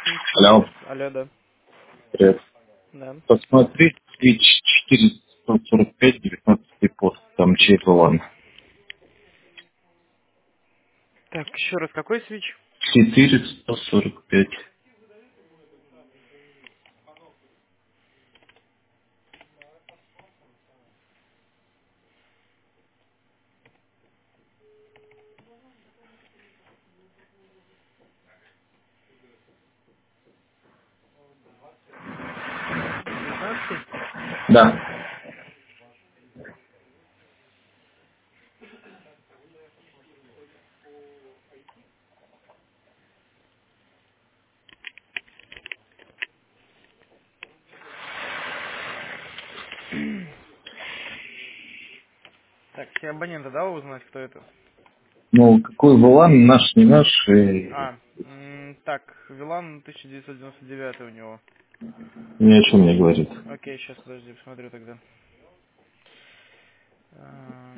Алло, Алло, да. привет. Да. Посмотри, Switch 445, 19 пост, там чей-то ван. Так, еще раз, какой свич? 445. Так, 19. Да. Так, все абоненты, да, узнать, кто это? Ну, какой валан, наш, не наш, Так, Вилан 1999 у него. ни о чем не говорит. Окей, сейчас, подожди, посмотрю тогда. А,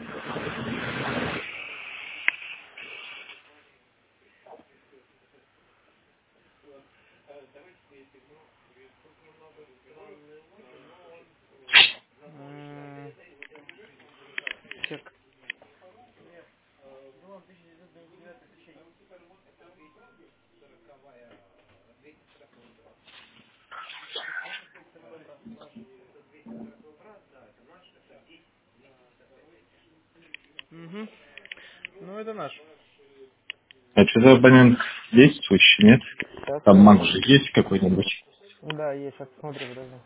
м, сек. Угу. Ну, это наш. А что за абонент действующий, нет? Сейчас, Там маг подожди. же есть какой-нибудь? Да, есть, сейчас посмотрю, подожди.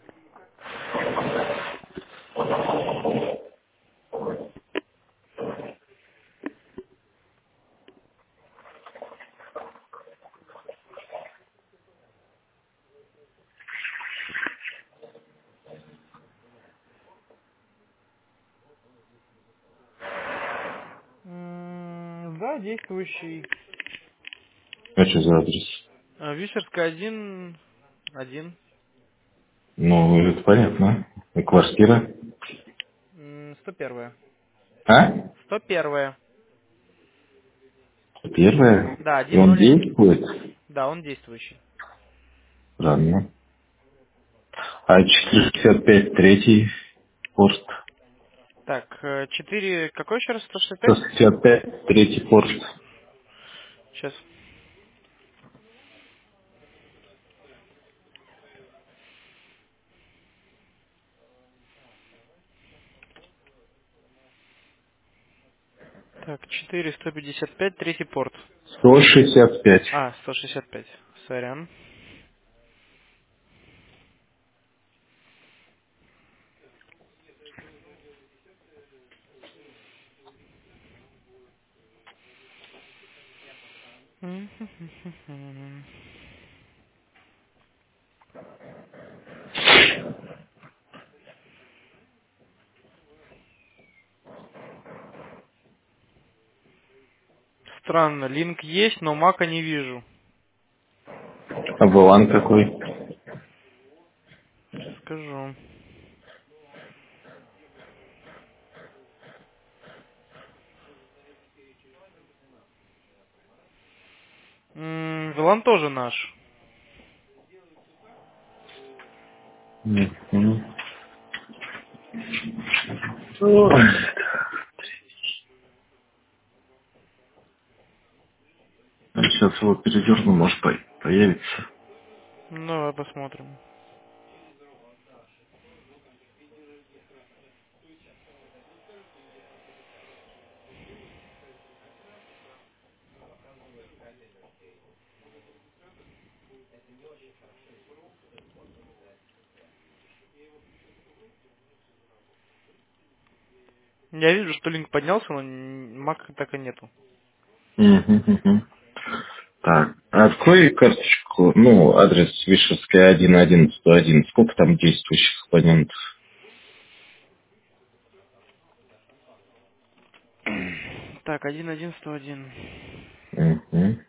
Да, действующий. А что за адрес? Вишерская 1. Ну, это понятно. И квартира? 101. А? 101. Первая? Да, И он 101. действует? Да, он действующий. Странно. А 465 третий порт? Так, 4, какой еще раз? 165? 165 третий порт. Сейчас. Так, 4, 155, третий порт. 165. 165. Сорян. Странно, линк есть, но мака не вижу. А Валан какой? Сейчас скажу. Вилан тоже наш. Мгм. Ой. Сейчас его передерну, может появится. Ну, давай посмотрим. Я вижу, что линк поднялся, но мака так и нету. Мгм, мгм. Так, открой карточку, ну, адрес Вишерская 11101. Сколько там действующих абонентов? Так, 1.11.101. Мгм.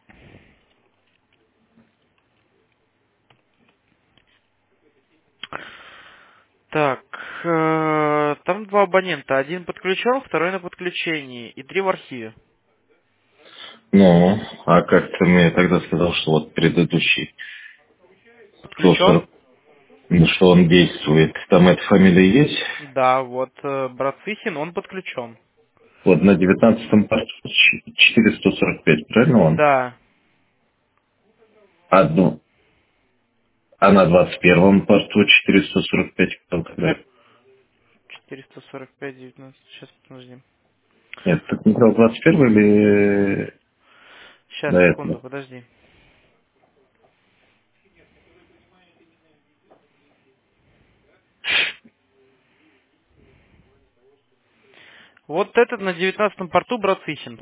Так, там два абонента. Один подключен, второй на подключении. И 3 в архиве. Ну, а как ты мне тогда сказал, что вот предыдущий? Подключен? Что он действует. Там эта фамилия есть? Да, вот Брацихин, он подключен. Вот на 19-м порту 445, правильно он? Да, Одну. А на 21-м порту 445 когда? 445, 19. Сейчас, подожди. Нет, так не сказал 21 или Сейчас, до секунду, этого? подожди. Вот этот на 19-м порту Брацихин.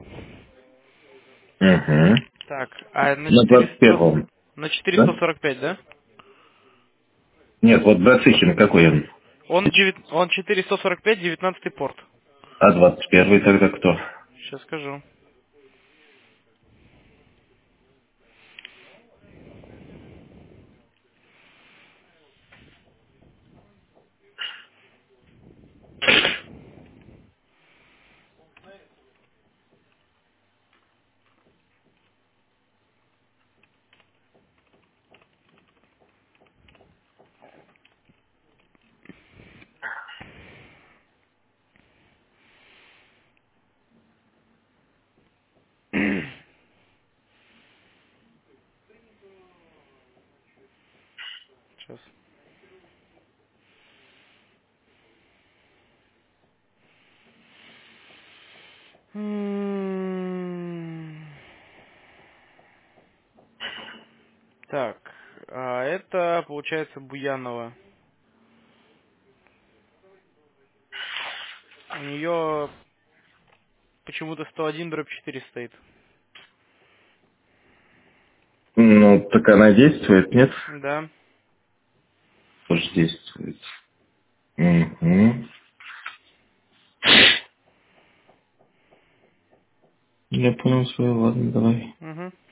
Угу. Так, а На 21-м, на да? 445, да? Нет, вот Брацихин какой он? Он 445, 19 порт. А 21-й тогда кто? Сейчас скажу. Сейчас. Так, а это получается Буянова. У нее почему-то 101/4 стоит. Ну, так она действует, нет? Да. Тоже действует. Угу. Я понял свою, ладно, давай. Угу.